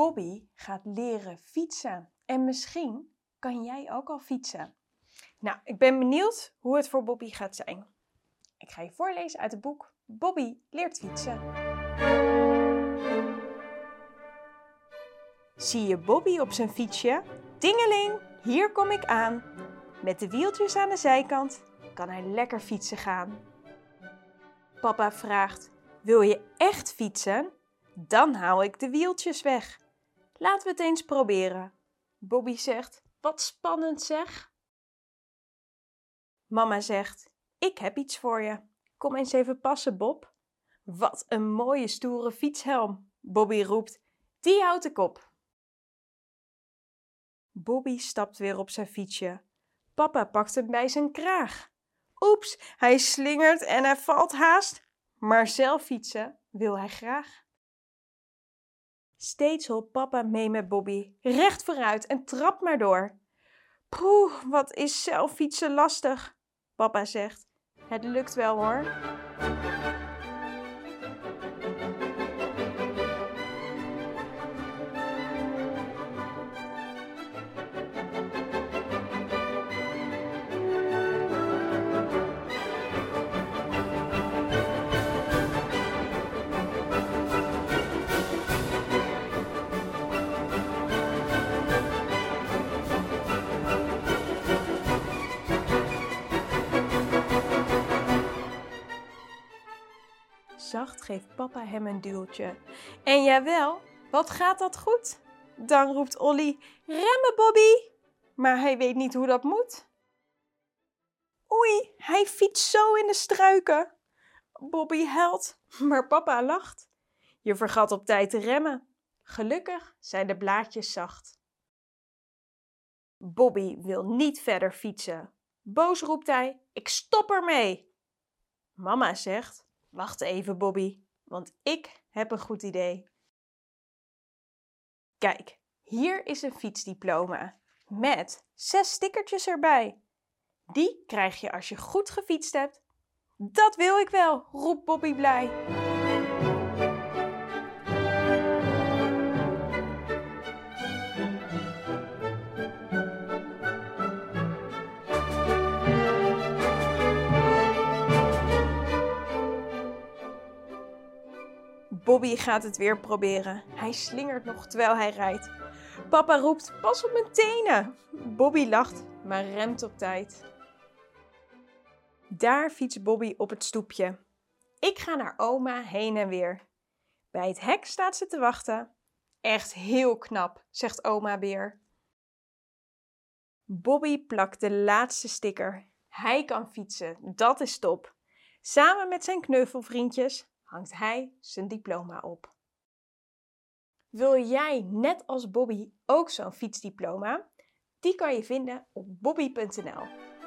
Bobby gaat leren fietsen. En misschien kan jij ook al fietsen. Nou, ik ben benieuwd hoe het voor Bobby gaat zijn. Ik ga je voorlezen uit het boek Bobby leert fietsen. Zie je Bobby op zijn fietsje? Dingeling, hier kom ik aan. Met de wieltjes aan de zijkant kan hij lekker fietsen gaan. Papa vraagt, wil je echt fietsen? Dan haal ik de wieltjes weg. Laten we het eens proberen. Bobby zegt, wat spannend zeg. Mama zegt, ik heb iets voor je. Kom eens even passen, Bob. Wat een mooie stoere fietshelm. Bobby roept, die houd ik op. Bobby stapt weer op zijn fietsje. Papa pakt hem bij zijn kraag. Oeps, hij slingert en hij valt haast. Maar zelf fietsen wil hij graag. Steeds holt papa mee met Bobby, recht vooruit en trap maar door. Poeh, wat is zelf fietsen lastig. Papa zegt, het lukt wel hoor. Zacht geeft papa hem een duwtje. En jawel, wat gaat dat goed? Dan roept Olly, remmen Bobby! Maar hij weet niet hoe dat moet. Oei, hij fietst zo in de struiken. Bobby huilt, maar papa lacht. Je vergat op tijd te remmen. Gelukkig zijn de blaadjes zacht. Bobby wil niet verder fietsen. Boos roept hij, ik stop ermee. Mama zegt, wacht even Bobby, want ik heb een goed idee. Kijk, hier is een fietsdiploma met 6 stickertjes erbij. Die krijg je als je goed gefietst hebt. Dat wil ik wel, roept Bobby blij. Bobby gaat het weer proberen. Hij slingert nog terwijl hij rijdt. Papa roept, pas op mijn tenen. Bobby lacht, maar remt op tijd. Daar fietst Bobby op het stoepje. Ik ga naar oma heen en weer. Bij het hek staat ze te wachten. Echt heel knap, zegt oma Beer. Bobby plakt de laatste sticker. Hij kan fietsen, dat is top. Samen met zijn kneuvelvriendjes hangt hij zijn diploma op. Wil jij, net als Bobby, ook zo'n fietsdiploma? Die kan je vinden op bobby.nl.